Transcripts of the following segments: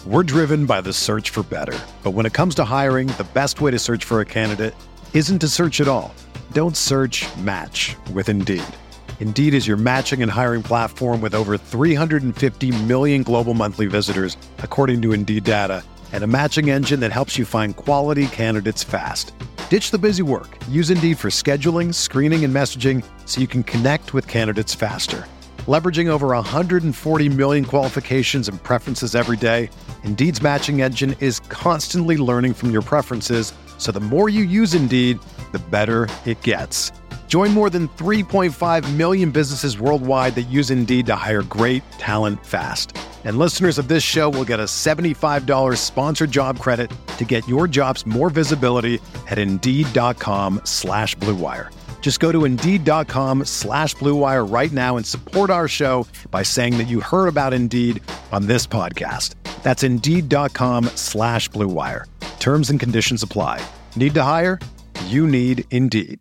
We're driven by the search for better. But when it comes to hiring, the best way to search for a candidate isn't to search at all. Don't search, match with Indeed. Indeed is your matching and hiring platform with over 350 million global monthly visitors, according to Indeed data, and a matching engine that helps you find quality candidates fast. Ditch the busy work. Use Indeed for scheduling, screening, and messaging so you can connect with candidates faster. Leveraging over 140 million qualifications and preferences every day, Indeed's matching engine is constantly learning from your preferences, so the more you use Indeed, the better it gets. Join more than 3.5 million businesses worldwide that use Indeed to hire great talent fast. And listeners of this show will get a $75 sponsored job credit to get your jobs more visibility at Indeed.com/Blue Wire. Just go to Indeed.com/Blue Wire right now and support our show by saying that you heard about Indeed on this podcast. That's Indeed.com/Blue Wire. Terms and conditions apply. Need to hire? You need Indeed.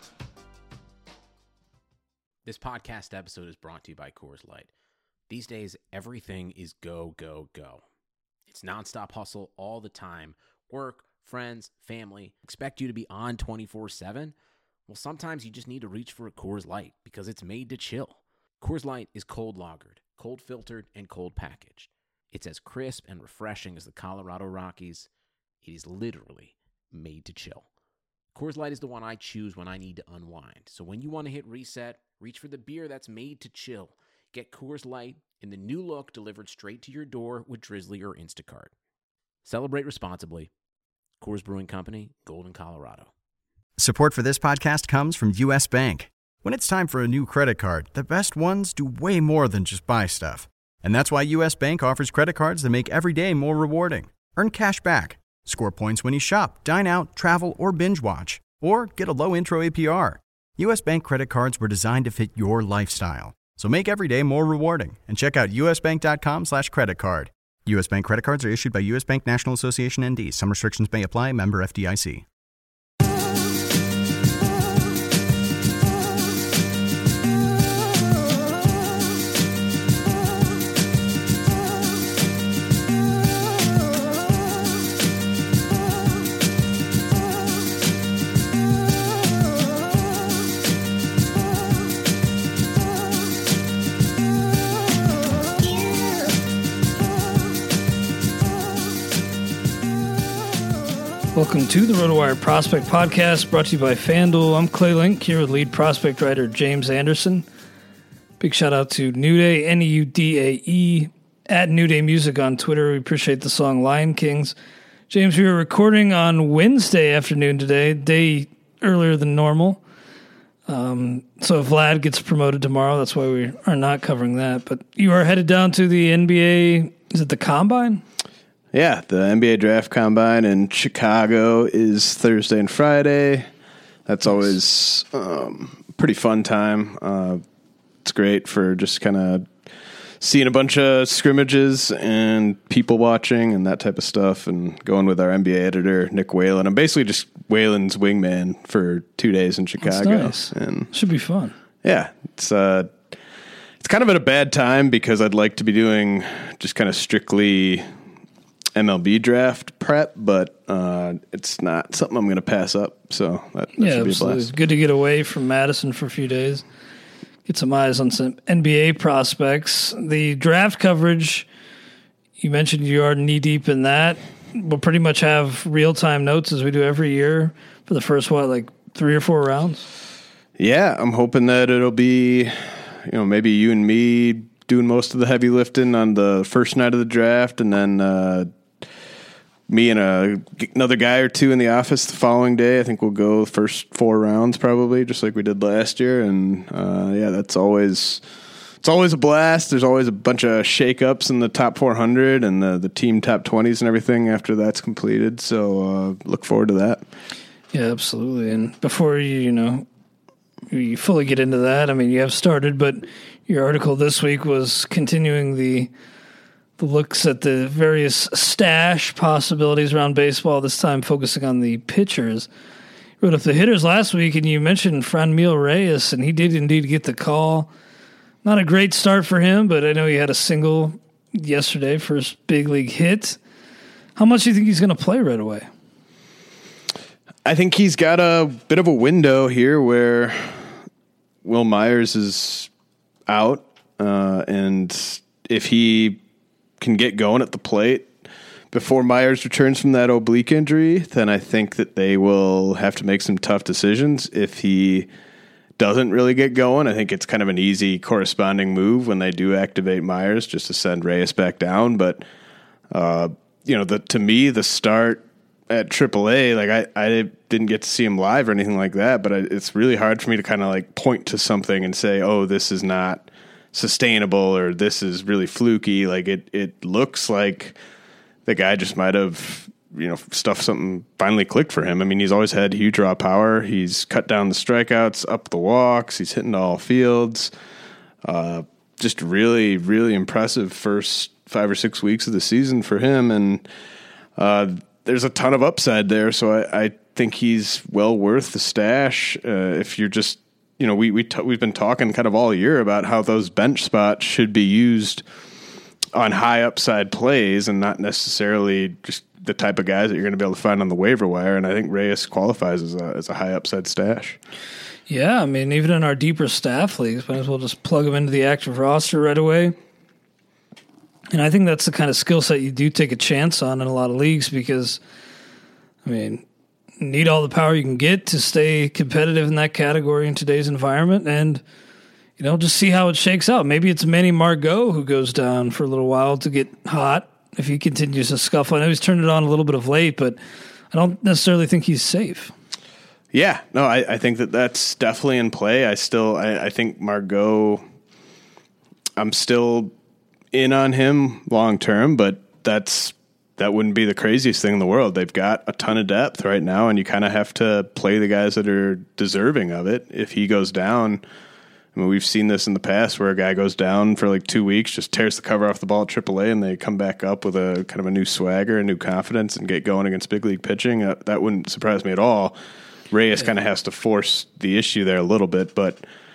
This podcast episode is brought to you by Coors Light. These days, everything is go, go, go. It's nonstop hustle all the time. Work, friends, family, expect you to be on 24/7. Well, sometimes you just need to reach for a Coors Light because it's made to chill. Coors Light is cold lagered, cold filtered, and cold packaged. It's as crisp and refreshing as the Colorado Rockies. It is literally made to chill. Coors Light is the one I choose when I need to unwind. So when you want to hit reset, reach for the beer that's made to chill. Get Coors Light in the new look delivered straight to your door with Drizzly or Instacart. Celebrate responsibly. Coors Brewing Company, Golden, Colorado. Support for this podcast comes from U.S. Bank. When it's time for a new credit card, the best ones do way more than just buy stuff. And that's why U.S. Bank offers credit cards that make every day more rewarding. Earn cash back, score points when you shop, dine out, travel, or binge watch, or get a low intro APR. U.S. Bank credit cards were designed to fit your lifestyle. So make every day more rewarding and check out usbank.com/credit card. U.S. Bank credit cards are issued by U.S. Bank National Association ND. Some restrictions may apply. Member FDIC. Welcome to the RotoWire Prospect Podcast, brought to you by FanDuel. I'm Clay Link, here with lead prospect writer James Anderson. Big shout out to Nudae, Neudae, at Nudae Music on Twitter. We appreciate the song Lion Kings. James, we were recording on Wednesday afternoon today, day earlier than normal. So if Vlad gets promoted tomorrow, that's why we are not covering that. But you are headed down to the NBA, is it the Combine? Yeah, the NBA Draft Combine in Chicago is Thursday and Friday. That's always a pretty fun time. It's great for just kind of seeing a bunch of scrimmages and people watching and that type of stuff, and going with our NBA editor, Nick Whalen. I'm basically just Whalen's wingman for 2 days in Chicago. That's nice. And should be fun. Yeah, it's kind of at a bad time because I'd like to be doing just kind of strictly MLB draft prep, but it's not something I'm going to pass up. So that should be a blast. It's good to get away from Madison for a few days, get some eyes on some NBA prospects. The draft coverage, you mentioned you are knee deep in that. We'll pretty much have real time notes as we do every year for the first 3 or 4 rounds. Yeah, I'm hoping that it'll be, maybe you and me doing most of the heavy lifting on the first night of the draft, and then me and another guy or two in the office the following day. I think we'll go first 4 rounds probably, just like we did last year. And it's always a blast. There's always a bunch of shakeups in the top 400 and the team top 20s and everything after that's completed. So look forward to that. Yeah, absolutely. And before you fully get into that, I mean, you have started, but your article this week was continuing the looks at the various stash possibilities around baseball, this time focusing on the pitchers. You wrote up the hitters last week, and you mentioned Franmil Reyes, and he did indeed get the call. Not a great start for him, but I know he had a single yesterday, first big league hit. How much do you think he's going to play right away? I think he's got a bit of a window here where Will Myers is out, and if he can get going at the plate before Myers returns from that oblique injury, then I think that they will have to make some tough decisions. If he doesn't really get going, I think it's kind of an easy corresponding move when they do activate Myers just to send Reyes back down. But, to me, the start at AAA, like I didn't get to see him live or anything like that, but it's really hard for me to kind of like point to something and say, oh, this is not sustainable or this is really fluky. Like it looks like the guy just might have, something finally clicked for him. I mean, he's always had huge raw power. He's cut down the strikeouts, up the walks. He's hitting all fields. Just really, really impressive first 5 or 6 weeks of the season for him. And there's a ton of upside there. So I think he's well worth the stash. If you're just, we've been talking kind of all year about how those bench spots should be used on high upside plays and not necessarily just the type of guys that you're going to be able to find on the waiver wire. And I think Reyes qualifies as a high upside stash. Yeah, I mean, even in our deeper staff leagues, might as well just plug him into the active roster right away. And I think that's the kind of skill set you do take a chance on in a lot of leagues because, I mean, need all the power you can get to stay competitive in that category in today's environment and, just see how it shakes out. Maybe it's Manny Margot who goes down for a little while to get hot if he continues to scuffle. I know he's turned it on a little bit of late, but I don't necessarily think he's safe. Yeah, no, I think that's definitely in play. I think Margot, I'm still in on him long term, but that wouldn't be the craziest thing in the world. They've got a ton of depth right now, and you kind of have to play the guys that are deserving of it. If he goes down, I mean, we've seen this in the past where a guy goes down for like 2 weeks, just tears the cover off the ball at AAA, and they come back up with a kind of a new swagger, a new confidence, and get going against big league pitching. That wouldn't surprise me at all. Reyes kind of has to force the issue there a little bit, but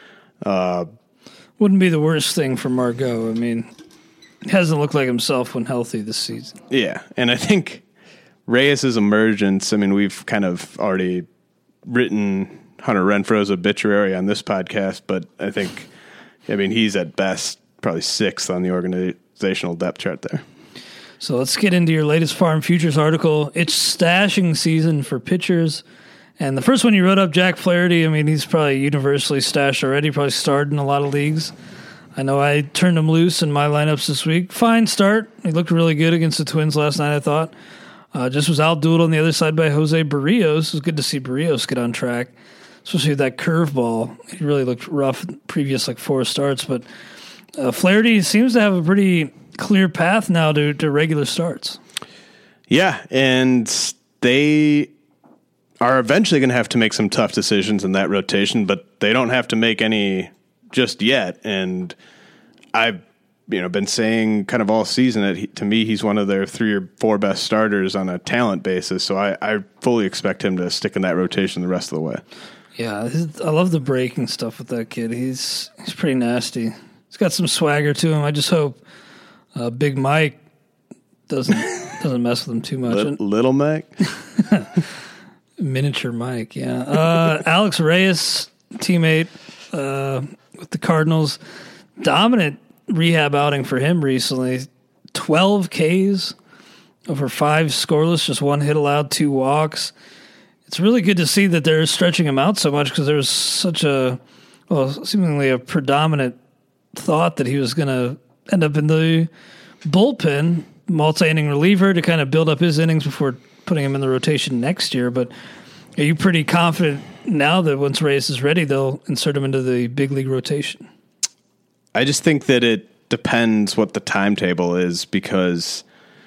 wouldn't be the worst thing for Margot. I mean, he hasn't looked like himself when healthy this season. Yeah, and I think Reyes' emergence, I mean, we've kind of already written Hunter Renfroe's obituary on this podcast, but I think, he's at best probably 6th on the organizational depth chart there. So let's get into your latest Farm Futures article. It's stashing season for pitchers. And the first one you wrote up, Jack Flaherty, I mean, he's probably universally stashed already, probably started in a lot of leagues. I know I turned him loose in my lineups this week. Fine start. He looked really good against the Twins last night, I thought. Just was outdueled on the other side by Jose Barrios. It was good to see Barrios get on track, especially with that curveball. He really looked rough in previous 4 starts. But Flaherty seems to have a pretty clear path now to regular starts. Yeah, and they are eventually going to have to make some tough decisions in that rotation, but they don't have to make any just yet. And I've been saying kind of all season that to me he's one of their 3 or 4 best starters on a talent basis. So I fully expect him to stick in that rotation the rest of the way. Yeah, I love the breaking stuff with that kid. He's pretty nasty. He's got some swagger to him. I just hope Big Mike doesn't mess with him too much. Little Mike? Miniature Mike, yeah. Alex Reyes, teammate with the Cardinals. Dominant rehab outing for him recently. 12 Ks over 5 scoreless, just 1 hit allowed, 2 walks. It's really good to see that they're stretching him out so much because there was such seemingly a predominant thought that he was going to end up in the bullpen, multi-inning reliever to kind of build up his innings before putting him in the rotation next year. But are you pretty confident now that once Reyes is ready, they'll insert him into the big league rotation? I just think that it depends what the timetable is because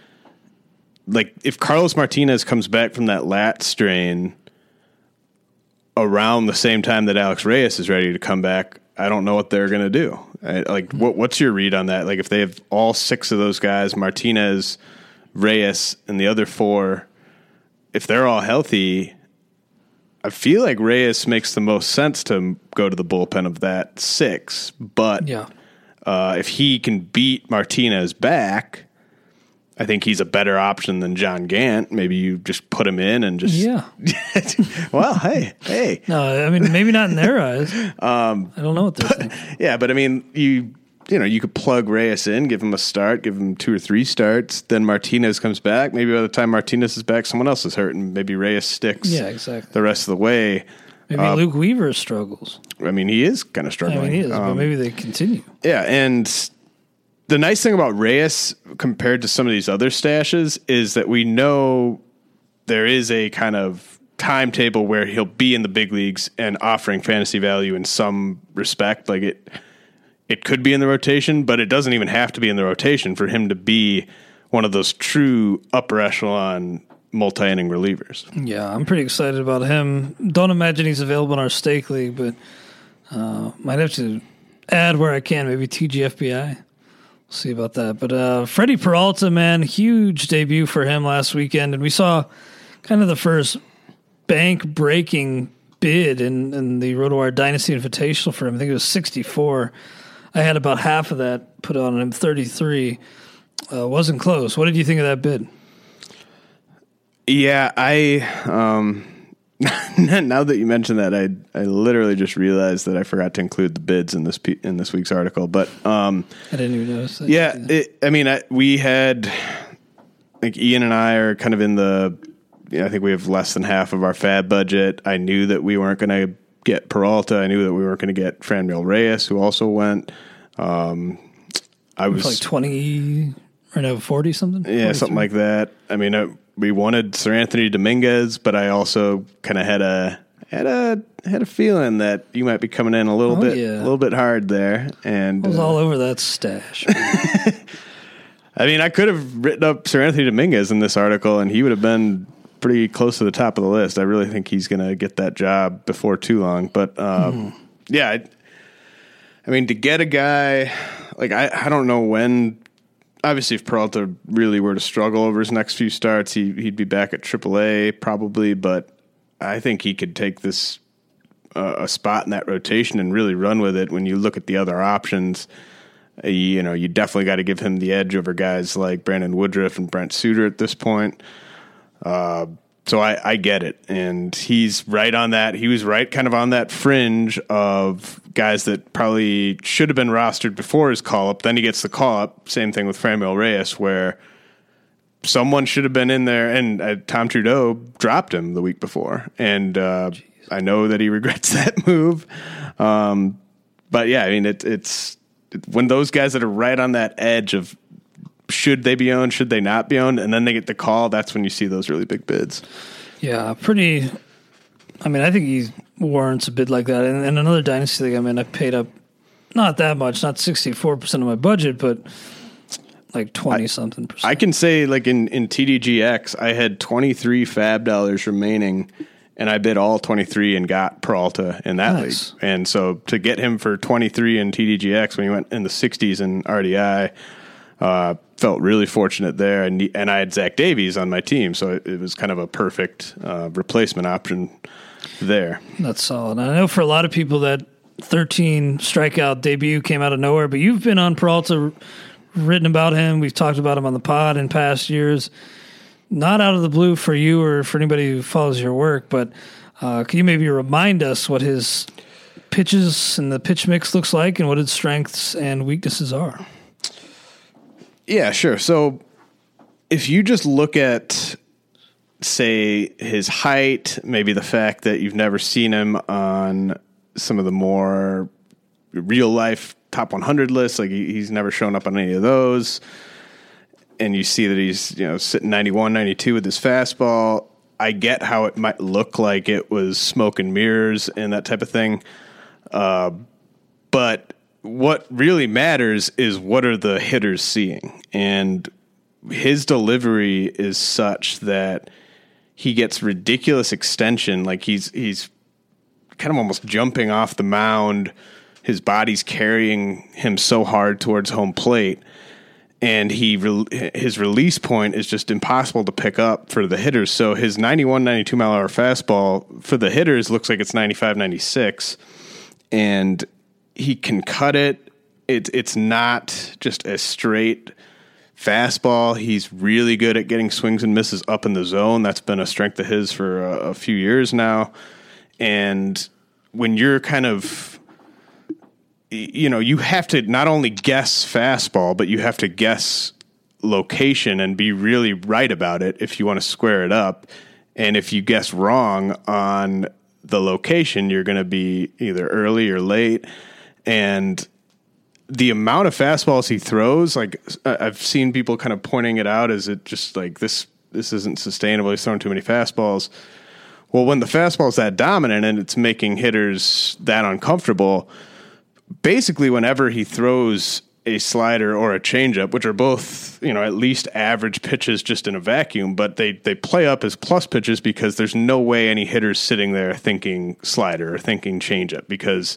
if Carlos Martinez comes back from that lat strain around the same time that Alex Reyes is ready to come back, I don't know what they're going to do. What's your read on that? If they have all 6 of those guys, Martinez, Reyes, and the other 4, if they're all healthy, I feel like Reyes makes the most sense to go to the bullpen of that 6. But yeah. If he can beat Martinez back, I think he's a better option than John Gant. Maybe you just put him in and just... Yeah. Well, hey. No, I mean, maybe not in their eyes. I don't know what they're thinking. Yeah, but I mean, you could plug Reyes in, give him a start, give him 2 or 3 starts. Then Martinez comes back. Maybe by the time Martinez is back, someone else is hurt, and maybe Reyes sticks the rest of the way. Maybe Luke Weaver struggles. I mean, he is kind of struggling. I mean, he is, but maybe they continue. Yeah, and the nice thing about Reyes compared to some of these other stashes is that we know there is a kind of timetable where he'll be in the big leagues and offering fantasy value in some respect. Like it could be in the rotation, but it doesn't even have to be in the rotation for him to be one of those true upper echelon multi-inning relievers. Yeah, I'm pretty excited about him. Don't imagine he's available in our stake league, but might have to add where I can, maybe TGFBI. We'll see about that. But Freddie Peralta, man, huge debut for him last weekend, and we saw kind of the first bank-breaking bid in the RotoWire Dynasty Invitational for him. I think it was 64. I had about half of that put on him, 33. Wasn't close. What did you think of that bid? Yeah, now that you mentioned that, I literally just realized that I forgot to include the bids in this week's article. But I didn't even notice that. Yeah, we had, like, Ian and I are kind of in the. I think we have less than half of our fab budget. I knew that we weren't going to get Peralta. I knew that we weren't going to get Franmil Reyes, who also went. I was like 20 or no 40 something. Yeah, 43. Something like that. I mean, we wanted Sir Anthony Dominguez, but I also kind of had a feeling that you might be coming in a little bit hard there. And I was all over that stash. I mean, I could have written up Sir Anthony Dominguez in this article, and he would have been pretty close to the top of the list. I really think he's going to get that job before too long. But yeah, I mean, to get a guy like I don't know when. Obviously, if Peralta really were to struggle over his next few starts, he'd be back at AAA probably. But I think he could take this a spot in that rotation and really run with it. When you look at the other options, you definitely got to give him the edge over guys like Brandon Woodruff and Brent Suter at this point. So I get it, and he's right on that. He was right kind of on that fringe of guys that probably should have been rostered before his call-up. Then he gets the call-up. Same thing with Franmil Reyes, where someone should have been in there, and Tom Trudeau dropped him the week before. And I know that he regrets that move. But, yeah, I mean, it's when those guys that are right on that edge of should they be owned, should they not be owned, and then they get the call, that's when you see those really big bids. Yeah, pretty. I mean, I think he warrants a bid like that. And another dynasty league, I mean, I paid up not that much, not 64% of my budget, but like 20-something percent. I can say, like, in TDGX, I had 23 fab dollars remaining, and I bid all 23 and got Peralta in that league. And so to get him for 23 in TDGX when he went in the 60s in RDI, felt really fortunate there, and I had Zach Davies on my team, so it was kind of a perfect replacement option there. That's solid. I know for a lot of people that 13 strikeout debut came out of nowhere, but you've been on Peralta, written about him. We've talked about him on the pod in past years. Not out of the blue for you or for anybody who follows your work, but can you maybe remind us what his pitches and the pitch mix looks like and what his strengths and weaknesses are? Yeah, sure. So if you just look at, say, his height, maybe the fact that you've never seen him on some of the more real-life top 100 lists, like he's never shown up on any of those, and you see that he's sitting 91, 92 with his fastball, I get how it might look like it was smoke and mirrors and that type of thing. But what really matters is what are the hitters seeing, and his delivery is such that he gets ridiculous extension. Like he's kind of almost jumping off the mound. His body's carrying him so hard towards home plate, and his release point is just impossible to pick up for the hitters. So his 91, 92 mile an hour fastball for the hitters looks like it's 95, 96, and he can cut it It's not just a straight fastball. He's really good at getting swings and misses up in the zone. That's been a strength of his for a few years now. And when you're kind of, you have to not only guess fastball, but you have to guess location and be really right about it if you want to square it up. And if you guess wrong on the location, you're going to be either early or late. And the amount of fastballs he throws, like I've seen people kind of pointing it out as it just like this isn't sustainable. He's throwing too many fastballs. Well, when the fastball is that dominant and it's making hitters that uncomfortable, basically whenever he throws a slider or a changeup, which are both, at least average pitches just in a vacuum, but they play up as plus pitches because there's no way any hitter's sitting there thinking slider or thinking changeup because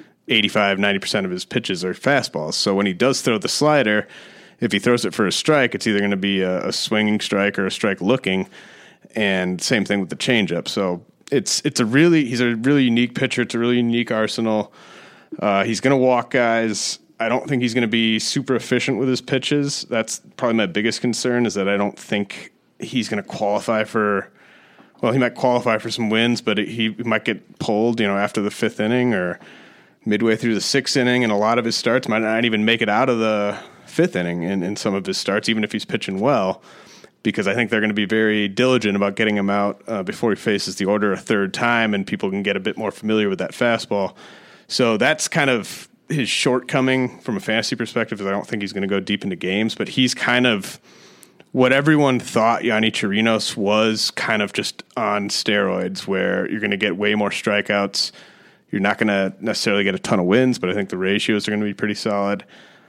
85-90% of his pitches are fastballs. So when he does throw the slider, if he throws it for a strike, it's either going to be a swinging strike or a strike looking. And same thing with the changeup. So he's a really unique pitcher. It's a really unique arsenal. He's going to walk guys. I don't think he's going to be super efficient with his pitches. That's probably my biggest concern, is that I don't think he's going to qualify for. Well, he might qualify for some wins, but he might get pulled, after the fifth inning or midway through the sixth inning, and a lot of his starts might not even make it out of the fifth inning in some of his starts, even if he's pitching well, because I think they're going to be very diligent about getting him out before he faces the order a third time, and people can get a bit more familiar with that fastball. So that's kind of his shortcoming from a fantasy perspective, is I don't think he's going to go deep into games, but he's kind of what everyone thought Yanni Chirinos was, kind of just on steroids, where you're going to get way more strikeouts. You're not going to necessarily get a ton of wins, but I think the ratios are going to be pretty solid.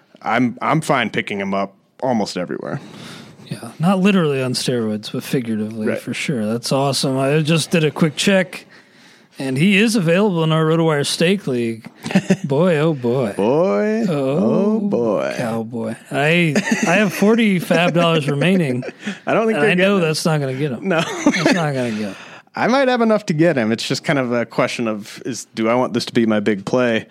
I'm fine picking him up almost everywhere. Yeah, not literally on steroids, but figuratively, right, for sure. That's awesome. I just did a quick check, and he is available in our RotoWire Stake League. Boy, oh boy. Boy, oh boy. Cowboy. I have $40 fab remaining. I don't think I know that's not going to get him. No. It's not going to get him. I might have enough to get him. It's just kind of a question of, do I want this to be my big play?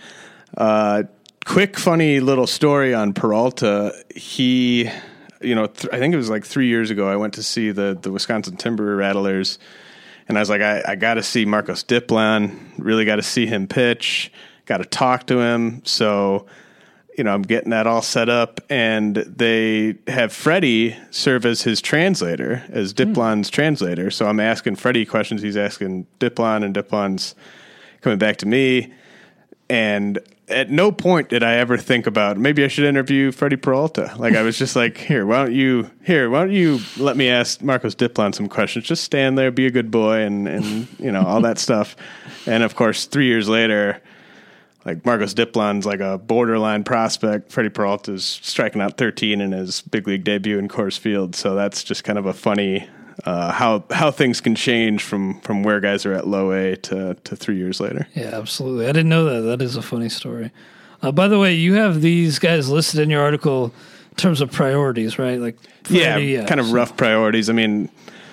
Quick, funny little story on Peralta. He, I think it was like 3 years ago, I went to see the Wisconsin Timber Rattlers, and I was like, I got to see Marcos Diplan, really got to see him pitch, got to talk to him. So, I'm getting that all set up, and they have Freddie serve as his translator, as Diplan's translator. So I'm asking Freddie questions. He's asking Diplan, and Diplan's coming back to me. And at no point did I ever think about, maybe I should interview Freddie Peralta. Like, I was just like, why don't you let me ask Marcos Diplan some questions? Just stand there, be a good boy, and all that stuff. And of course, 3 years later, like, Marcos Diplan's like a borderline prospect. Freddie Peralta's striking out 13 in his big league debut in Coors Field. So that's just kind of a funny how things can change from where guys are at low A to 3 years later. Yeah, absolutely. I didn't know that. That is a funny story. By the way, you have these guys listed in your article in terms of priorities, right? Like, Freddie, kind of rough priorities. I mean,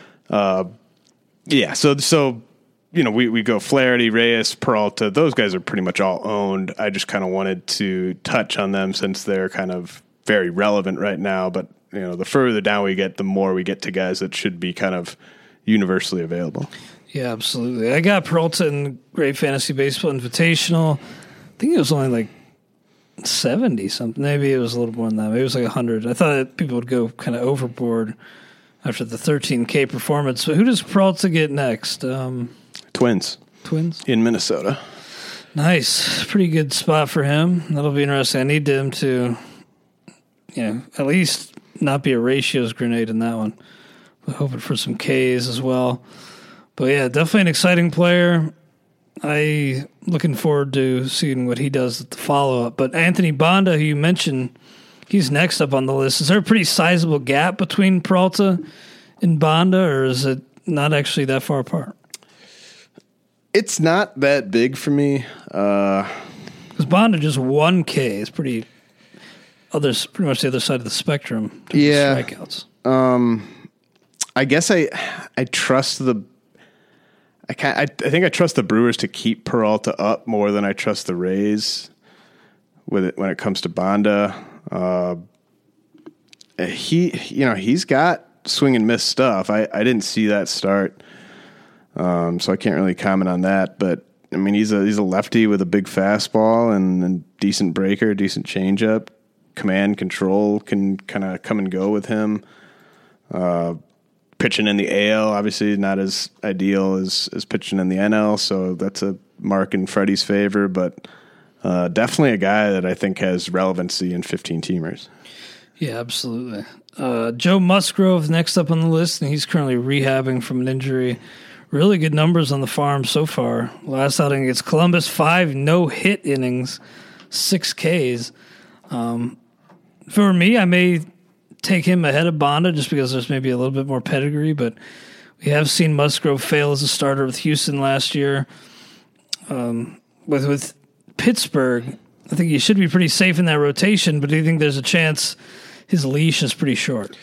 So we go Flaherty, Reyes, Peralta. Those guys are pretty much all owned. I just kind of wanted to touch on them since they're kind of very relevant right now. But, the further down we get, the more we get to guys that should be kind of universally available. Yeah, absolutely. I got Peralta in Great Fantasy Baseball Invitational. I think it was only like 70 something. Maybe it was a little more than that. Maybe it was like 100. I thought people would go kind of overboard after the 13K performance. But who does Peralta get next? Twins in Minnesota. Nice. Pretty good spot for him. That'll be interesting. I need him to, at least not be a ratios grenade in that one. We're hoping for some Ks as well. But yeah, definitely an exciting player. I looking forward to seeing what he does at the follow-up. But Anthony Banda, who you mentioned, he's next up on the list. Is there a pretty sizable gap between Peralta and Banda, or is it not actually that far apart? It's not that big for me. Because Banda just 1K is pretty much the other side of the spectrum. Yeah. Strikeouts. I guess I trust I think I trust the Brewers to keep Peralta up more than I trust the Rays. with it when it comes to Banda. He's got swing and miss stuff. I didn't see that start, so I can't really comment on that. But I mean, he's a lefty with a big fastball and decent breaker, decent changeup. Command control can kind of come and go with him. Pitching in the AL, obviously not as ideal as pitching in the NL, so that's a mark in Freddie's favor, but definitely a guy that I think has relevancy in 15-teamers. Yeah, absolutely. Joe Musgrove next up on the list, and he's currently rehabbing from an injury. Really good numbers on the farm so far. Last outing against Columbus, 5 no-hit innings, 6 Ks. For me, I may take him ahead of Banda just because there's maybe a little bit more pedigree, but we have seen Musgrove fail as a starter with Houston last year. With Pittsburgh, I think he should be pretty safe in that rotation, but do you think there's a chance his leash is pretty short?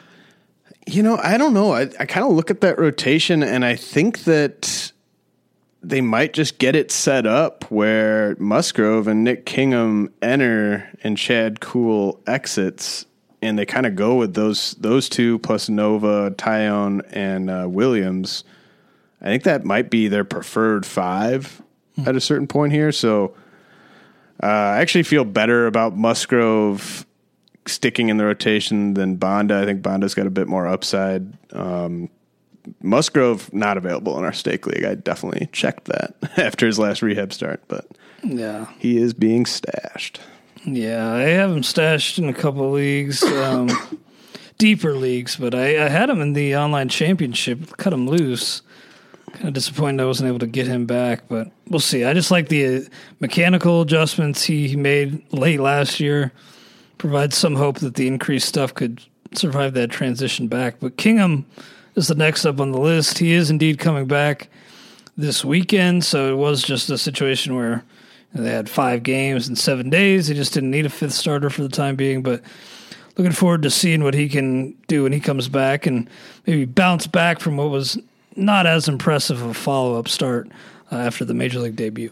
I don't know. I kind of look at that rotation, and I think that they might just get it set up where Musgrove and Nick Kingham enter and Chad Kuhl exits, and they kind of go with those two plus Nova, Tyone, and Williams. I think that might be their preferred 5 at a certain point here. So I actually feel better about Musgrove sticking in the rotation than Banda. I think Banda's got a bit more upside. Musgrove not available in our stake league. I definitely checked that after his last rehab start, but yeah, he is being stashed. Yeah, I have him stashed in a couple of leagues, deeper leagues, but I had him in the online championship, cut him loose. Kind of disappointed I wasn't able to get him back, but we'll see. I just like the mechanical adjustments he made late last year. Provides some hope that the increased stuff could survive that transition back. But Kingham is the next up on the list. He is indeed coming back this weekend, so it was just a situation where they had 5 games in 7 days. They just didn't need a 5th starter for the time being, but looking forward to seeing what he can do when he comes back and maybe bounce back from what was not as impressive of a follow-up start after the Major League debut.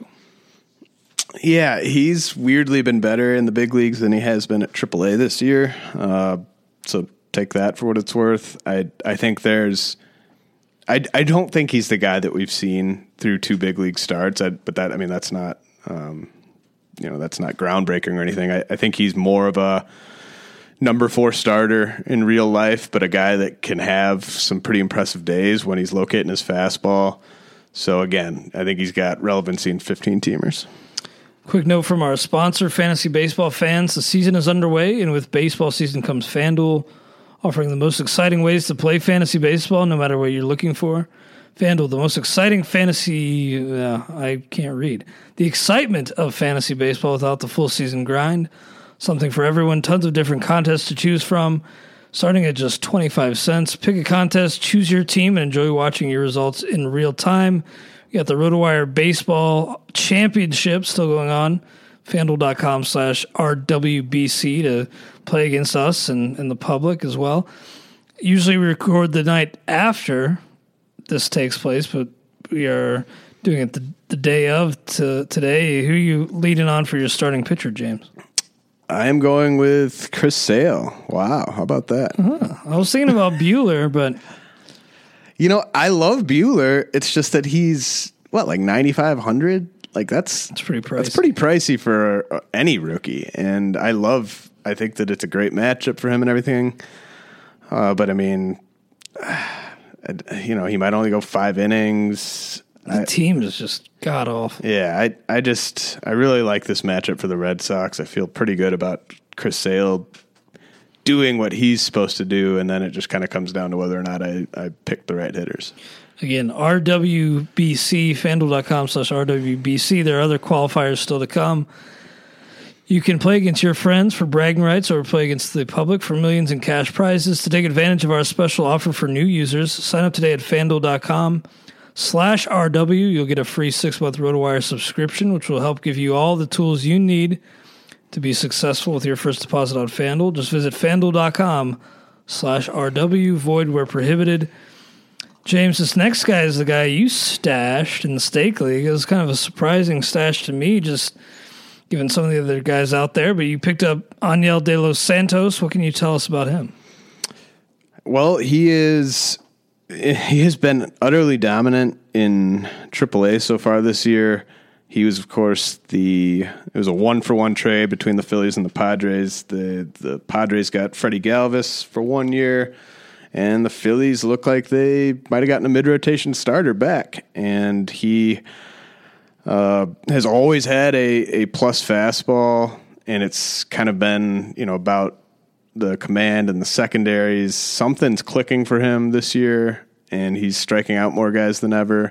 Yeah, he's weirdly been better in the big leagues than he has been at AAA this year. So take that for what it's worth. I think I don't think he's the guy that we've seen through 2 big league starts. That's not that's not groundbreaking or anything. I think he's more of a number 4 starter in real life, but a guy that can have some pretty impressive days when he's locating his fastball. So again, I think he's got relevancy in 15-teamers. Quick note from our sponsor, Fantasy Baseball fans. The season is underway, and with baseball season comes FanDuel, offering the most exciting ways to play fantasy baseball, no matter what you're looking for. FanDuel, the most exciting fantasy... I can't read. The excitement of fantasy baseball without the full season grind. Something for everyone. Tons of different contests to choose from. Starting at just 25 cents. Pick a contest, choose your team, and enjoy watching your results in real time. You got the RotoWire Baseball Championship still going on. FanDuel.com/RWBC to play against us and the public as well. Usually we record the night after this takes place, but we are doing it the day of today. Who are you leading on for your starting pitcher, James? I am going with Chris Sale. Wow, how about that? I was thinking about Buehler, but... I love Buehler. It's just that he's, like 9,500? Like, that's pretty pricey. That's pretty pricey for any rookie. And I think that it's a great matchup for him and everything. But, I mean, he might only go 5 innings. The team is just god-awful. Yeah, I really like this matchup for the Red Sox. I feel pretty good about Chris Sale doing what he's supposed to do, and then it just kind of comes down to whether or not I pick the right hitters. Again, RWBC, FanDuel.com/RWBC. There are other qualifiers still to come. You can play against your friends for bragging rights or play against the public for millions in cash prizes. To take advantage of our special offer for new users, sign up today at FanDuel.com/RW. You'll get a free 6-month RotoWire subscription, which will help give you all the tools you need to be successful with your first deposit on FanDuel. Just visit FanDuel.com/RW, void where prohibited. James, this next guy is the guy you stashed in the stake league. It was kind of a surprising stash to me. Just given some of the other guys out there, but you picked up Aniel De Los Santos. What can you tell us about him? Well, he has been utterly dominant in AAA so far this year. He was, of course, it was a 1-for-1 trade between the Phillies and the Padres. The Padres got Freddie Galvis for 1 year, and the Phillies look like they might have gotten a mid-rotation starter back. And he has always had a plus fastball, and it's kind of been, about the command and the secondaries. Something's clicking for him this year, and he's striking out more guys than ever.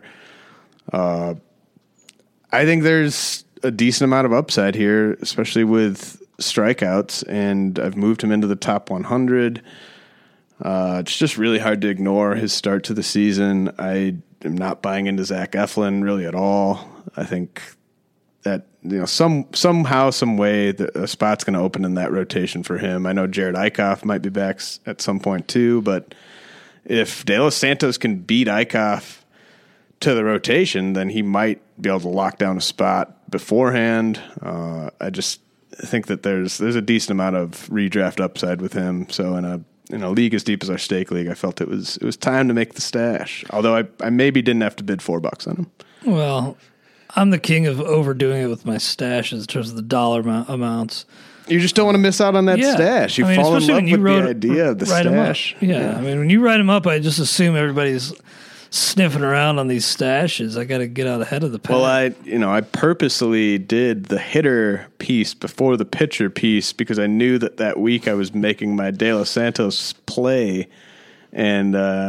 I think there's a decent amount of upside here, especially with strikeouts, and I've moved him into the top 100. It's just really hard to ignore his start to the season. I am not buying into Zach Eflin really at all. I think that somehow, some way, a spot's going to open in that rotation for him. I know Jared Eichhoff might be back at some point too, but if De Los Santos can beat Eichhoff to the rotation, then he might be able to lock down a spot beforehand. I just think that there's a decent amount of redraft upside with him. So in a league as deep as our stake league, I felt it was time to make the stash. Although I maybe didn't have to bid $4 on him. Well, I'm the king of overdoing it with my stashes in terms of the dollar amounts. You just don't want to miss out on that stash. You fall in love with the idea of the stash. Yeah, I mean, when you write them up, I just assume everybody's sniffing around on these stashes. I got to get out ahead of the pack. Well, I purposely did the hitter piece before the pitcher piece because I knew that week I was making my De Los Santos play, and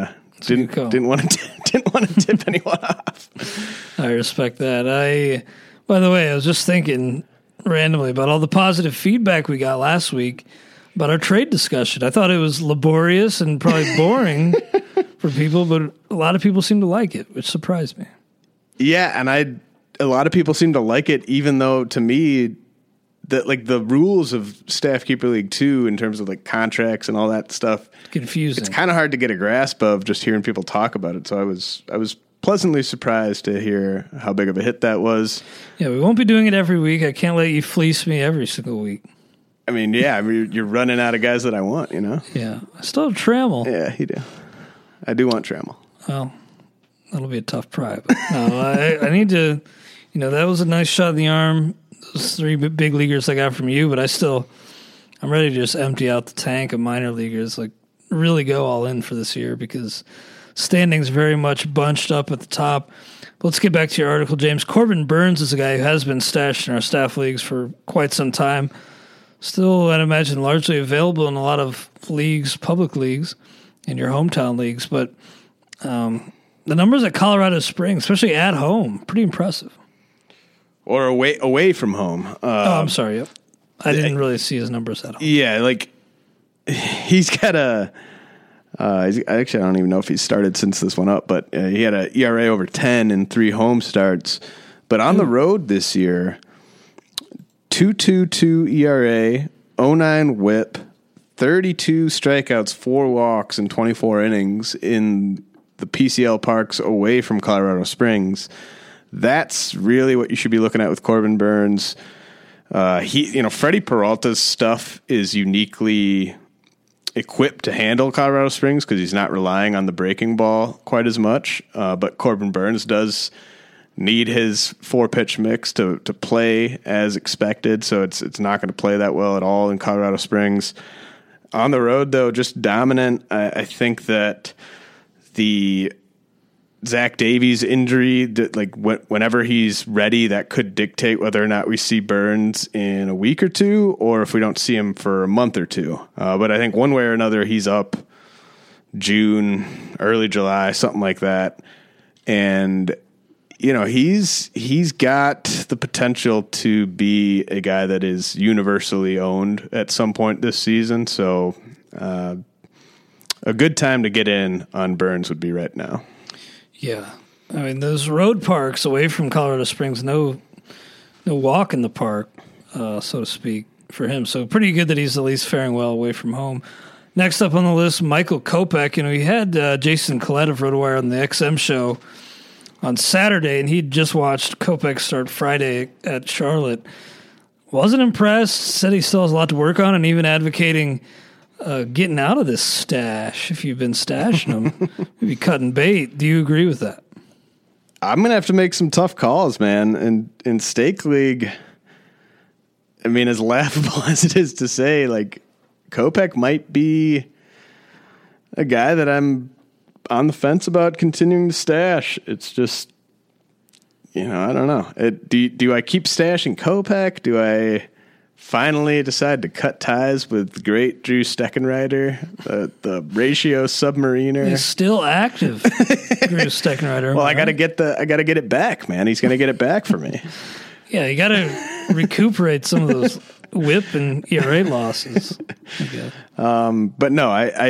didn't want to tip anyone off. I respect that. By the way, I was just thinking randomly about all the positive feedback we got last week about our trade discussion. I thought it was laborious and probably boring for people, but a lot of people seem to like it, which surprised me. Yeah, and a lot of people seem to like it, even though to me, the rules of Staff Keeper League 2 in terms of contracts and all that stuff, confusing. It's kind of hard to get a grasp of just hearing people talk about it. So I was pleasantly surprised to hear how big of a hit that was. Yeah, we won't be doing it every week. I can't let you fleece me every single week. I mean, yeah, you're running out of guys that I want, Yeah, I still have Trammell. Yeah, you do. I do want Trammell. Well, that'll be a tough pry. But no, I need to, that was a nice shot in the arm. Those 3 big leaguers I got from you, but I'm ready to just empty out the tank of minor leaguers, really go all in for this year because standings very much bunched up at the top. But let's get back to your article, James. Corbin Burns is a guy who has been stashed in our staff leagues for quite some time. Still, I'd imagine, largely available in a lot of leagues, public leagues, in your hometown leagues. But the numbers at Colorado Springs, especially at home, pretty impressive. Or away from home. I'm sorry. Yep. I didn't really see his numbers at home. Yeah, he's got actually, I don't even know if he's started since this went up, but he had an ERA over 10 in 3 home starts. But on the road this year, 2.22 ERA, 0.9 WHIP, 32 strikeouts, 4 walks, and 24 innings in the PCL parks away from Colorado Springs. That's really what you should be looking at with Corbin Burns. Freddie Peralta's stuff is uniquely equipped to handle Colorado Springs because he's not relying on the breaking ball quite as much. But Corbin Burns does need his 4-pitch mix to play as expected, so it's not going to play that well at all in Colorado Springs. On the road, though, just dominant. I think that the Zach Davies injury, whenever he's ready, that could dictate whether or not we see Burns in a week or two, or if we don't see him for a month or two. But I think one way or another, he's up June, early July, something like that. And he's got the potential to be a guy that is universally owned at some point this season. So a good time to get in on Burns would be right now. Yeah. I mean, those road parks away from Colorado Springs, no walk in the park, so to speak, for him. So pretty good that he's at least faring well away from home. Next up on the list, Michael Kopech. We had Jason Collette of RotoWire on the XM show on Saturday, and he'd just watched Kopech start Friday at Charlotte. wasn't impressed, said he still has a lot to work on, and even advocating getting out of this stash if you've been stashing him, maybe cutting bait. Do you agree with that? I'm going to have to make some tough calls, man. And in Stake League, I mean, as laughable as it is to say, like, Kopech might be a guy that I'm on the fence about continuing to stash. It's just, I don't know. Do I keep stashing Kopech? Do I finally decide to cut ties with the great Drew Steckenrider, the ratio submariner? He's still active, Drew Steckenrider. Well, I got to get it back, man. He's going to get it back for me. Yeah, you got to recuperate some of those whip and ERA losses. Okay. But no,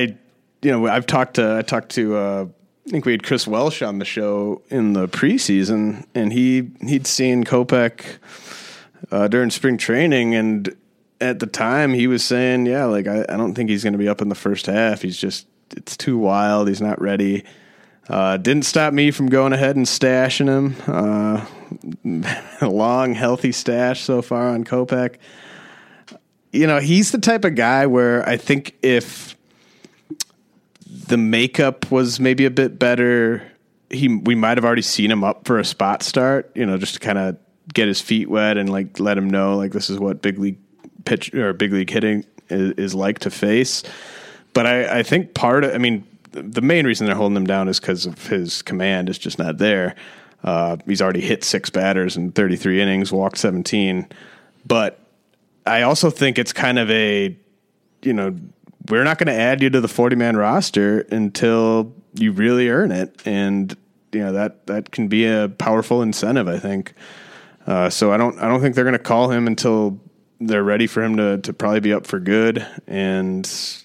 I talked to I think we had Chris Welsh on the show in the preseason, and he'd seen Kopech during spring training, and at the time he was saying, yeah, like I don't think he's going to be up in the first half. It's too wild. He's not ready. Didn't stop me from going ahead and stashing him. A long, healthy stash so far on Kopech. He's the type of guy where I think if the makeup was maybe a bit better, we might have already seen him up for a spot start, just to kind of get his feet wet and like let him know like this is what big league pitch or big league hitting is like to face. But I think the main reason they're holding him down is because of his command is just not there. He's already hit 6 batters in 33 innings, walked 17. But I also think it's kind of we're not going to add you to the 40-man roster until you really earn it. And, that can be a powerful incentive, I think. So I don't think they're going to call him until they're ready for him to probably be up for good. And,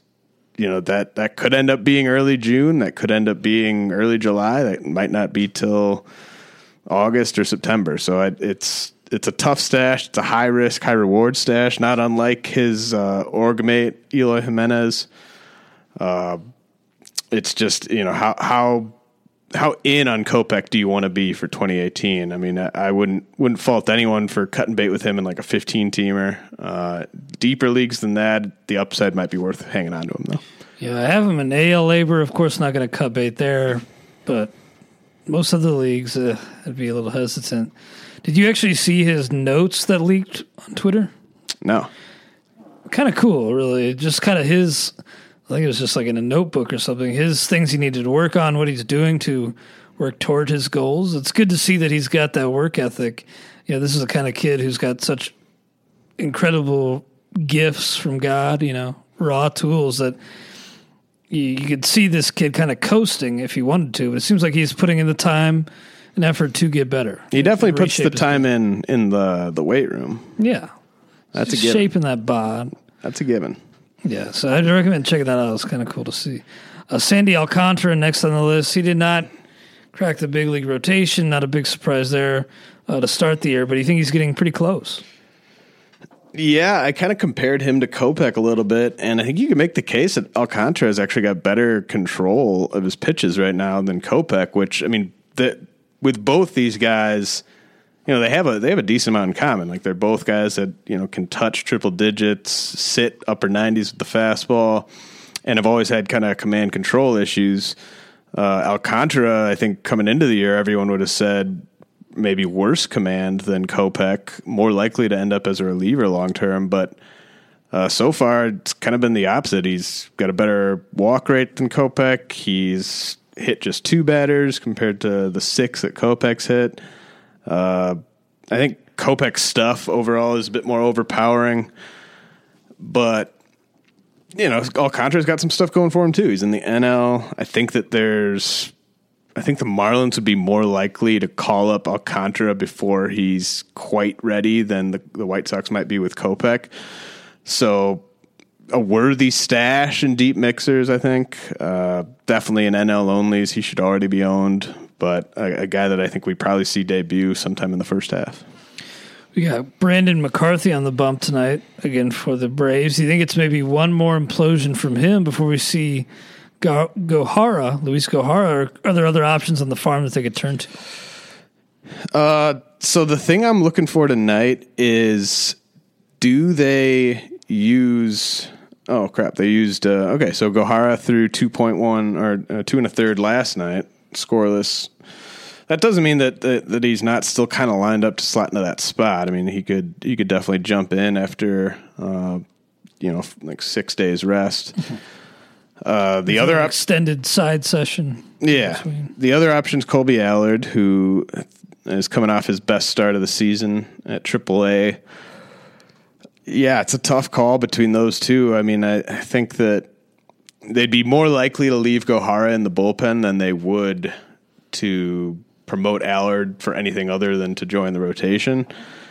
that could end up being early June. That could end up being early July. That might not be till August or September. So it's a tough stash. It's a high risk, high reward stash, not unlike his org mate, Eloy Jimenez. It's just, how in on Kopech do you want to be for 2018? I mean, I wouldn't fault anyone for cutting bait with him in like a 15-teamer. Deeper leagues than that, the upside might be worth hanging on to him, though. Yeah, I have him in AL labor. Of course, not going to cut bait there, but most of the leagues, I'd be a little hesitant. Did you actually see his notes that leaked on Twitter? No. Kind of cool, really. Just kind of his, I think it was just like in a notebook or something, his things he needed to work on, what he's doing to work toward his goals. It's good to see that he's got that work ethic. This is the kind of kid who's got such incredible gifts from God, raw tools that you could see this kid kind of coasting if he wanted to, but it seems like he's putting in the time and effort to get better. He definitely puts the time in the weight room. Yeah. That's a given. Shaping that bod. That's a given. Yeah, so I'd recommend checking that out. It's kind of cool to see. Sandy Alcantara next on the list. He did not crack the big league rotation. Not a big surprise there to start the year, but you think he's getting pretty close. Yeah, I kind of compared him to Kopech a little bit, and I think you can make the case that Alcantara has actually got better control of his pitches right now than Kopech, which, I mean, with both these guys, they have a decent amount in common. Like, they're both guys that, can touch triple digits, sit upper 90s with the fastball, and have always had kind of command control issues. Alcantara, I think coming into the year, everyone would have said maybe worse command than Kopech, more likely to end up as a reliever long term. But so far, it's kind of been the opposite. He's got a better walk rate than Kopech. He's hit just 2 batters compared to the 6 that Kopech's hit. I think Kopech's stuff overall is a bit more overpowering, but Alcantara's got some stuff going for him too. He's in the NL. I think the Marlins would be more likely to call up Alcantara before he's quite ready than the White Sox might be with Kopech. So a worthy stash in deep mixers, I think. Definitely in NL onlys, he should already be owned, but a guy that I think we probably see debut sometime in the first half. We got Brandon McCarthy on the bump tonight, again, for the Braves. Do you think it's maybe one more implosion from him before we see Luis Gohara, or are there other options on the farm that they could turn to? So the thing I'm looking for tonight is do they use? Oh crap! They used okay. So Gohara threw 2.1 or 2 1/3 last night, scoreless. That doesn't mean that he's not still kind of lined up to slot into that spot. I mean, he could definitely jump in after like 6 days rest. The other extended side session. Yeah, the other option is Colby Allard, who is coming off his best start of the season at AAA. Yeah, it's a tough call between those two. I mean, I think that they'd be more likely to leave Gohara in the bullpen than they would to promote Allard for anything other than to join the rotation.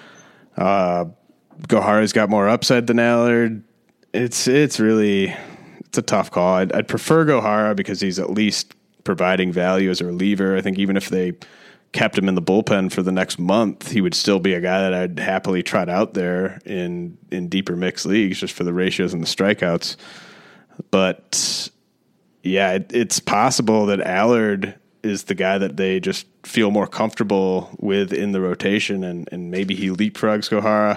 Gohara's got more upside than Allard. It's a tough call. I'd prefer Gohara because he's at least providing value as a reliever. I think even if they kept him in the bullpen for the next month, he would still be a guy that I'd happily trot out there in deeper mixed leagues just for the ratios and the strikeouts. But yeah, it's possible that Allard is the guy that they just feel more comfortable with in the rotation, and maybe he leapfrogs Gohara.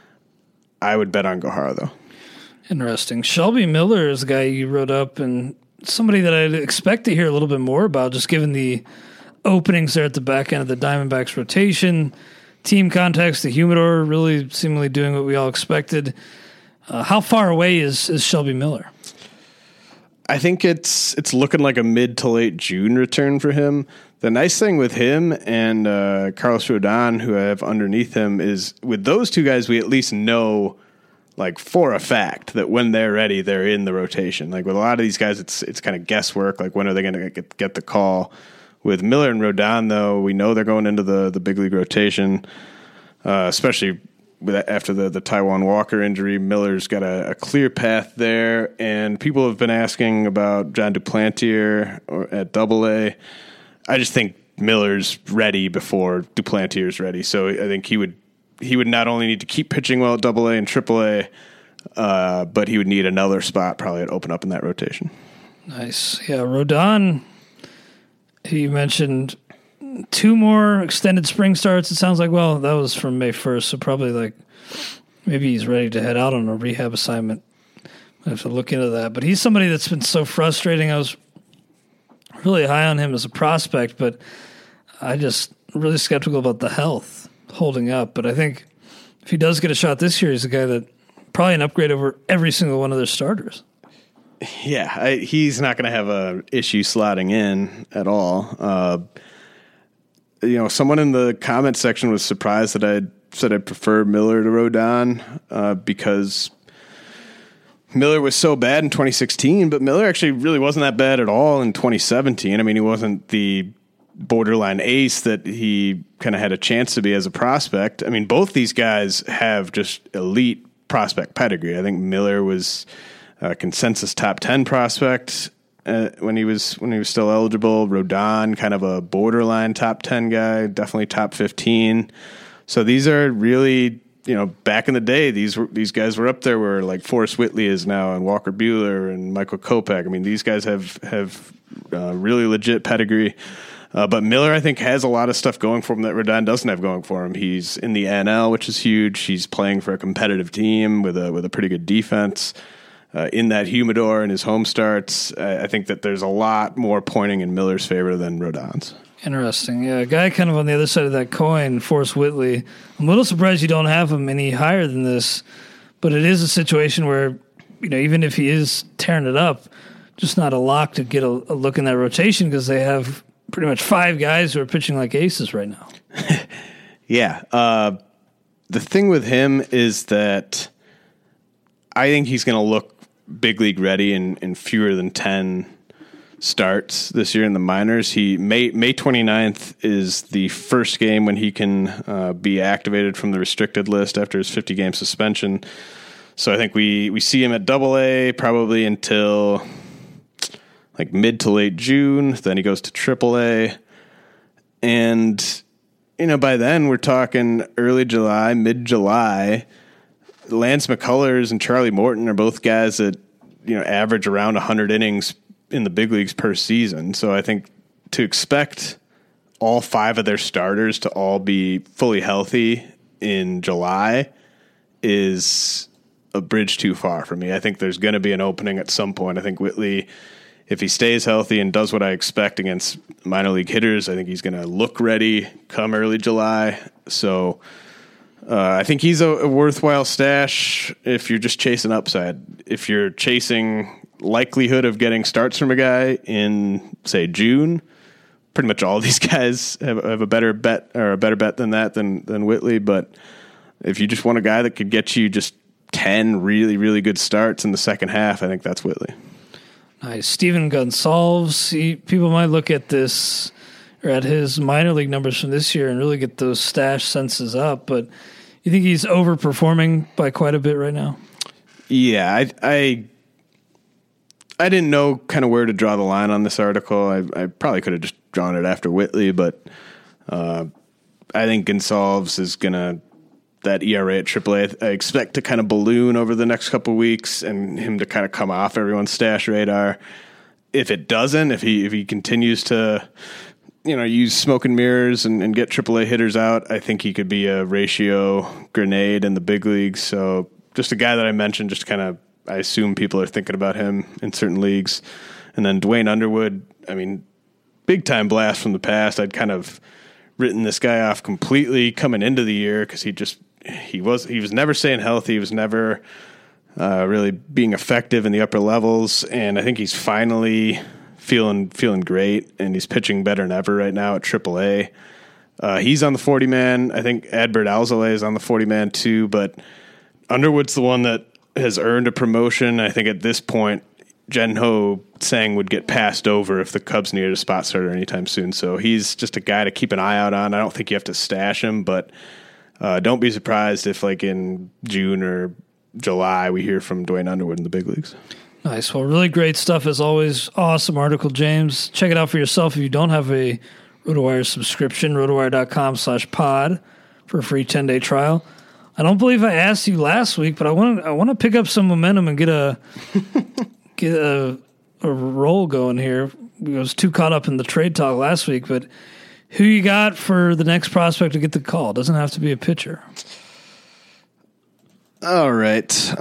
I would bet on Gohara, though. Interesting. Shelby Miller is a guy you wrote up, and somebody that I'd expect to hear a little bit more about, just given the openings there at the back end of the Diamondbacks rotation, team context, the humidor really seemingly doing what we all expected. How far away is Shelby Miller? I think it's looking like a mid to late June return for him. The nice thing with him and Carlos Rodon, who I have underneath him, is with those two guys, we at least know, like, for a fact that when they're ready, they're in the rotation. Like with a lot of these guys, it's kind of guesswork. Like, when are they going to get the call? With Miller and Rodon, though, we know they're going into the big league rotation, especially after the Taijuan Walker injury. Miller's got a clear path there, and people have been asking about John Duplantier at Double-A. I just think Miller's ready before Duplantier's ready, so I think he would not only need to keep pitching well at Double-A and Triple-A, but he would need another spot probably to open up in that rotation. Nice. Yeah, Rodon, he mentioned 2 more extended spring starts. It sounds like, well, that was from May 1st, so probably like maybe he's ready to head out on a rehab assignment. I have to look into that. But he's somebody that's been so frustrating. I was really high on him as a prospect, but I just really skeptical about the health holding up. But I think if he does get a shot this year, he's a guy that probably an upgrade over every single one of their starters. Yeah, he's not going to have an issue slotting in at all. Someone in the comment section was surprised that I said I prefer Miller to Rodon because Miller was so bad in 2016, but Miller actually really wasn't that bad at all in 2017. I mean, he wasn't the borderline ace that he kind of had a chance to be as a prospect. I mean, both these guys have just elite prospect pedigree. I think Miller was a consensus top 10 prospect when he was still eligible. Rodon, kind of a borderline top 10 guy, definitely top 15. So these are really, back in the day, these guys were up there where like Forrest Whitley is now, and Walker Buehler and Michael Kopech. I mean, these guys have really legit pedigree. But Miller, I think, has a lot of stuff going for him that Rodon doesn't have going for him. He's in the NL, which is huge. He's playing for a competitive team with a pretty good defense. In that humidor and his home starts, I think that there's a lot more pointing in Miller's favor than Rodon's. Interesting. Yeah, a guy kind of on the other side of that coin, Forrest Whitley. I'm a little surprised you don't have him any higher than this, but it is a situation where, even if he is tearing it up, just not a lock to get a look in that rotation because they have pretty much 5 guys who are pitching like aces right now. Yeah. The thing with him is that I think he's going to look big league ready in fewer than 10 starts this year in the minors. May 29th is the first game when he can be activated from the restricted list after his 50-game suspension. So I think we see him at Double-A probably until like mid to late June. Then he goes to Triple-A. And, by then we're talking early July, mid-July. Lance McCullers and Charlie Morton are both guys that, average around 100 innings in the big leagues per season. So I think to expect all 5 of their starters to all be fully healthy in July is a bridge too far for me. I think there's going to be an opening at some point. I think Whitley, if he stays healthy and does what I expect against minor league hitters, I think he's going to look ready come early July. So I think he's a worthwhile stash if you're just chasing upside. If you're chasing likelihood of getting starts from a guy in, say, June, pretty much all these guys have a better bet than that than Whitley. But if you just want a guy that could get you just 10 really, really good starts in the second half, I think that's Whitley. Nice. Steven Gonsalves, people might look at this or at his minor league numbers from this year and really get those stash senses up, but you think he's overperforming by quite a bit right now? Yeah, I didn't know kind of where to draw the line on this article. I probably could have just drawn it after Whitley, but I think Gonsalves is going to, that ERA at AAA, I expect to kind of balloon over the next couple of weeks and him to kind of come off everyone's stash radar. If it doesn't, if he continues to, use smoke and mirrors and get AAA hitters out, I think he could be a ratio grenade in the big leagues. So just a guy that I mentioned, just kind of, I assume people are thinking about him in certain leagues. And then Dwayne Underwood, I mean, big time blast from the past. I'd kind of written this guy off completely coming into the year because he was never staying healthy. He was never really being effective in the upper levels. And I think he's finally feeling great, and he's pitching better than ever right now at AAA. He's on the 40-man. I think Adbert Alzolay is on the 40-man too, but Underwood's the one that has earned a promotion. I think at this point, Jen-Ho Tseng would get passed over if the Cubs needed a spot starter anytime soon. So he's just a guy to keep an eye out on. I don't think you have to stash him, but don't be surprised if like in June or July we hear from Dwayne Underwood in the big leagues. Nice. Well, really great stuff as always. Awesome article, James. Check it out for yourself if you don't have a RotoWire subscription, rotowire.com/pod for a free 10-day trial. I don't believe I asked you last week, but I want to pick up some momentum and get a roll going here. I was too caught up in the trade talk last week, but who you got for the next prospect to get the call? It doesn't have to be a pitcher. All right.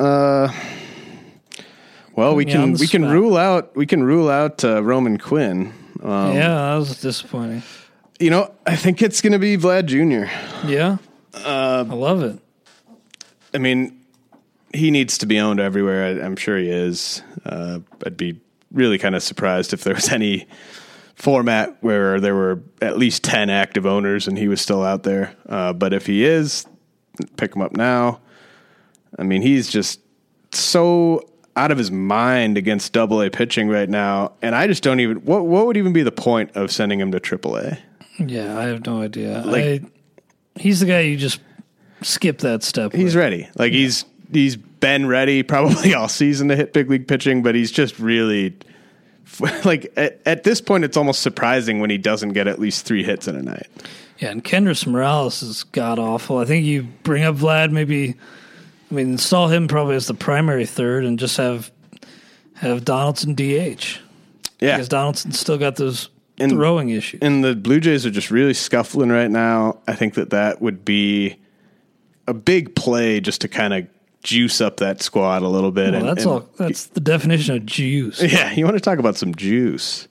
Well, we can rule out Roman Quinn. Yeah, that was disappointing. I think it's going to be Vlad Jr. Yeah, I love it. I mean, he needs to be owned everywhere. I'm sure he is. I'd be really kind of surprised if there was any format where there were at least 10 active owners and he was still out there. But if he is, pick him up now. I mean, he's just so out of his mind against AA pitching right now. And I just don't even, what would even be the point of sending him to AAA? Yeah, I have no idea. He's the guy you just skip that step. He's ready. He's been ready probably all season to hit big league pitching, but he's just really at this point, it's almost surprising when he doesn't get at least 3 hits in a night. Yeah, and Kendrys Morales is god awful. I think you bring up Vlad, install him probably as the primary third and just have Donaldson DH. Yeah, because Donaldson's still got those throwing issues. And the Blue Jays are just really scuffling right now. I think that would be a big play just to kind of juice up that squad a little bit. Well, that's the definition of juice. Yeah, you want to talk about some juice.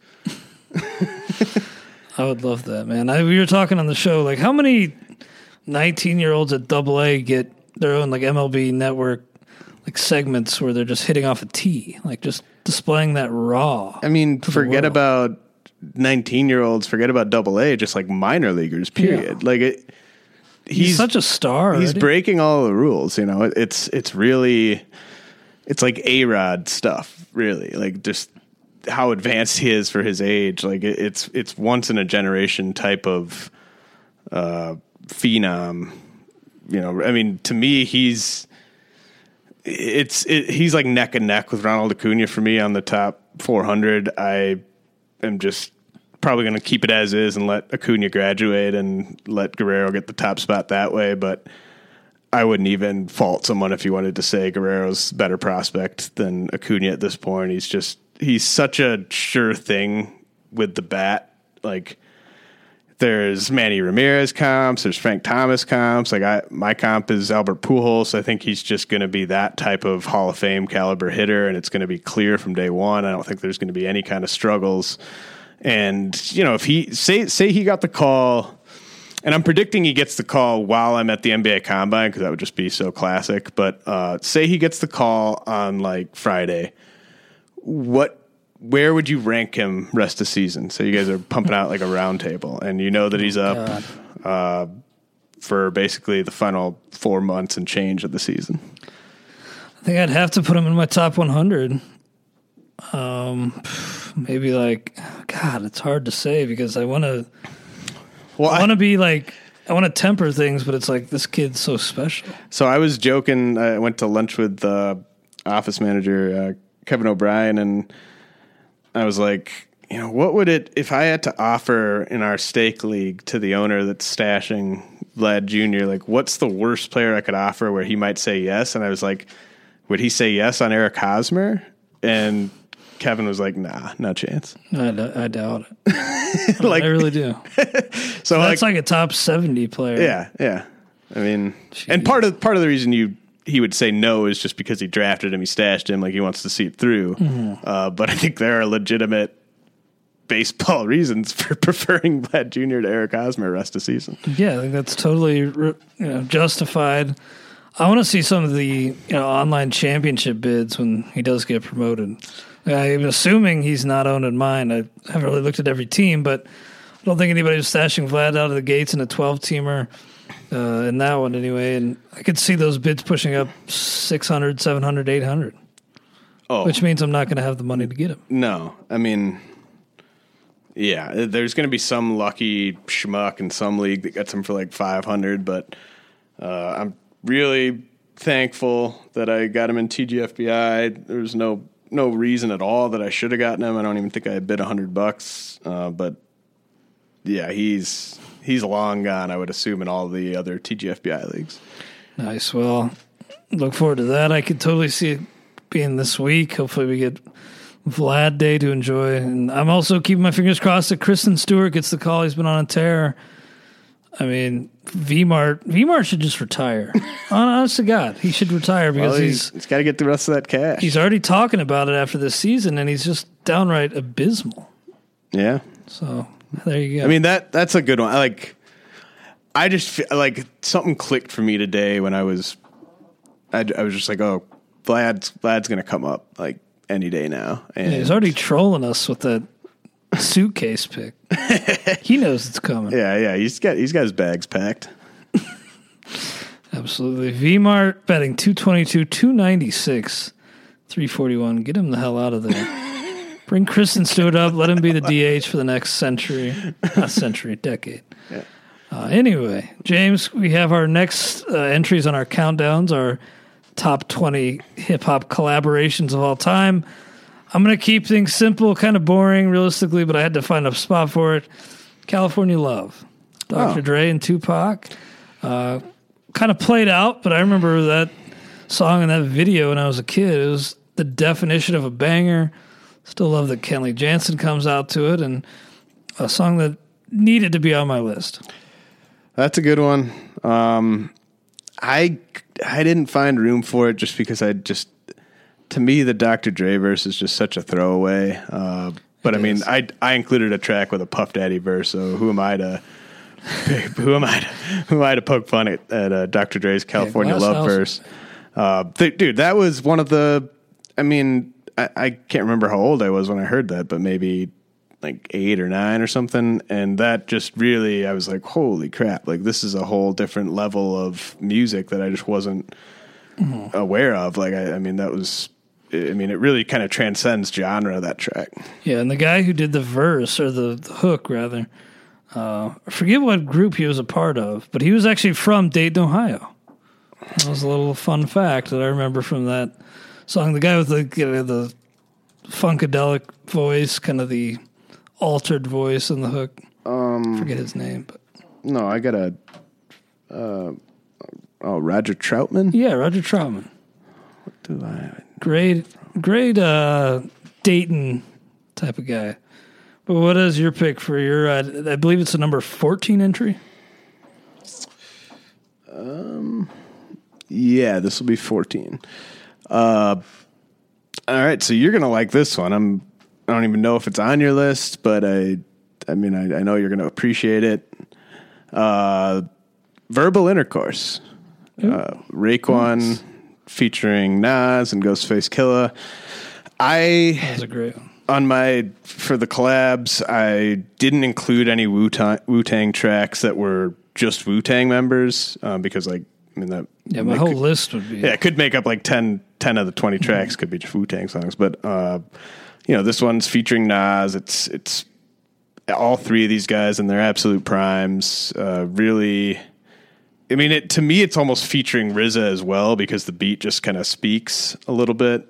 I would love that, man. We were talking on the show, like how many 19-year-olds at AA get their own like MLB network like segments where they're just hitting off a tee, like just displaying that raw. I mean, forget about 19-year-olds, forget about AA, just like minor leaguers, period. Yeah. He's such a star. He's breaking all the rules. It's really, it's like A-Rod stuff, really. Like just how advanced he is for his age. Like it's once in a generation type of phenom. To me, he's like neck and neck with Ronald Acuna for me on the top 400. I am just probably going to keep it as is and let Acuna graduate and let Guerrero get the top spot that way. But I wouldn't even fault someone if you wanted to say Guerrero's better prospect than Acuna at this point. He's such a sure thing with the bat. Like there's Manny Ramirez comps, there's Frank Thomas comps. Like my comp is Albert Pujols. I think he's just going to be that type of Hall of Fame caliber hitter, and it's going to be clear from day one. I don't think there's going to be any kind of struggles. And if he say he got the call, and I'm predicting he gets the call while I'm at the NBA Combine because that would just be so classic. But say he gets the call on like Friday, where would you rank him rest of season? So you guys are pumping out like a round table, and that he's up for basically the final 4 months and change of the season. I think I'd have to put him in my top 100. Maybe like, God, it's hard to say because I want to. Well, I want to be like, I want to temper things, but it's like this kid's so special. So I was joking. I went to lunch with the office manager, Kevin O'Brien, and I was like, what would it, if I had to offer in our stake league to the owner that's stashing Vlad Jr., like what's the worst player I could offer where he might say yes? And I was like, would he say yes on Eric Hosmer? And Kevin was like, nah, no chance. I doubt it. I really do. So that's like a top 70 player. Yeah. I mean, and part of the reason he would say no is just because he drafted him, he stashed him, like he wants to see it through. Mm-hmm. But I think there are legitimate baseball reasons for preferring Vlad Jr. to Eric Hosmer rest of season. Yeah, I think that's totally justified. I want to see some of the online championship bids when he does get promoted. I'm assuming he's not owned in mine. I haven't really looked at every team, but I don't think anybody was stashing Vlad out of the gates in a 12-teamer. In that one anyway, and I could see those bids pushing up 600, 700, 800. Oh. Which means I'm not going to have the money to get him. No. I mean, yeah, there's going to be some lucky schmuck in some league that gets him for like 500, but I'm really thankful that I got him in TGFBI. There's no reason at all that I should have gotten him. I don't even think I bid $100, but yeah, he's long gone, I would assume, in all the other TGFBI leagues. Nice. Well, look forward to that. I could totally see it being this week. Hopefully we get Vlad Day to enjoy. And I'm also keeping my fingers crossed that Kristen Stewart gets the call. He's been on a tear. I mean, V-Mart should just retire. Honest to God, he should retire because he's got to get the rest of that cash. He's already talking about it after this season, and he's just downright abysmal. Yeah. So there you go. I mean, that's a good one. I just feel like something clicked for me today when I was just like, oh, Vlad's going to come up like any day now. And he's already trolling us with that suitcase pick. He knows it's coming. Yeah. He's got his bags packed. Absolutely. V-Mart betting 222, 296, 341. Get him the hell out of there. Bring Kristen Stewart up. Let him be the DH for the next decade. Yeah. Anyway, James, we have our next entries on our countdowns, our top 20 hip-hop collaborations of all time. I'm going to keep things simple, kind of boring, realistically, but I had to find a spot for it. California Love. Dr. Dre and Tupac. Kind of played out, but I remember that song and that video when I was a kid. It was the definition of a banger. Still love that Kenley Jansen comes out to it, and a song that needed to be on my list. That's a good one. I didn't find room for it just because to me, the Dr. Dre verse is just such a throwaway. But I mean, I included a track with a Puff Daddy verse, so who am I to poke fun at Dr. Dre's California Love verse? Dude, that was one of the. I mean, I can't remember how old I was when I heard that, but maybe like 8 or 9 or something. And that just really, I was like, holy crap! Like this is a whole different level of music that I just wasn't aware of. Like I mean, that was. I mean, it really kind of transcends genre, that track. Yeah, and the guy who did the verse, or the hook, rather, I forget what group he was a part of, but he was actually from Dayton, Ohio. That was a little fun fact that I remember from that song. The guy with the funkadelic voice, kind of the altered voice in the hook. Forget his name. But no, I got Roger Troutman? Yeah, Roger Troutman. What do I... Great Dayton type of guy. Well, what is your pick for your, I believe it's a number 14 entry? Yeah, this will be 14. All right, so you're going to like this one. I don't even know if it's on your list, but I know you're going to appreciate it. Verbal Intercourse. Raekwon featuring Nas and Ghostface Killah. That's a great one. For the collabs, I didn't include any Wu-Tang tracks that were just Wu-Tang members, because my whole list would be. Yeah, it could make up like 10 of the 20 tracks could be just Wu-Tang songs, but this one's featuring Nas. It's all three of these guys in their absolute primes. Really, to me, it's almost featuring RZA as well, because the beat just kind of speaks a little bit.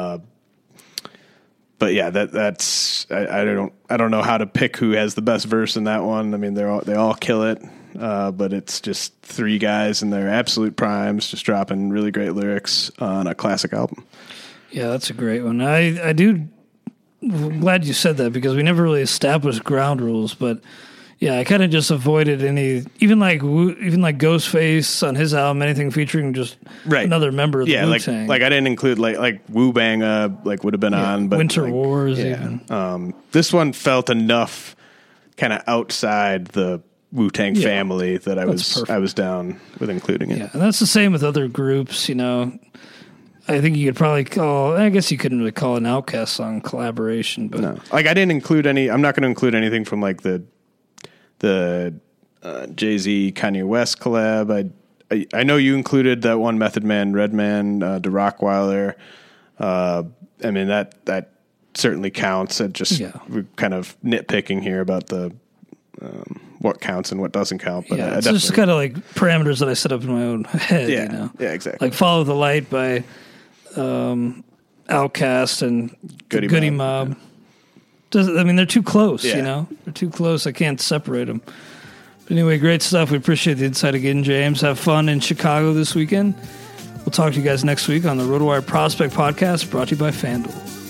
But yeah, that's I don't know how to pick who has the best verse in that one. They all kill it, but it's just three guys in their absolute primes, just dropping really great lyrics on a classic album. Yeah, that's a great one. I'm glad you said that, because we never really established ground rules, but yeah, I kind of just avoided any, even like Ghostface on his album, anything featuring just another member of the Wu-Tang. Like I didn't include like Wu Bang would have been on, but Winter Wars even. This one felt enough kind of outside the Wu-Tang family that I was down with including it. Yeah, and that's the same with other groups, I think you could probably I guess you couldn't really call an Outkast song collaboration, but no. Like I didn't include any. I'm not going to include anything from like the Jay-Z Kanye West collab. I know you included that one Method Man Redman to Rockweiler. That certainly counts. We're kind of nitpicking here about the what counts and what doesn't count. But it's just kind of like parameters that I set up in my own head. Yeah, yeah, exactly. Like Follow the Light by Outkast and Goody Mob. They're too close, They're too close. I can't separate them. But anyway, great stuff. We appreciate the insight again, James. Have fun in Chicago this weekend. We'll talk to you guys next week on the RotoWire Prospect Podcast, brought to you by FanDuel.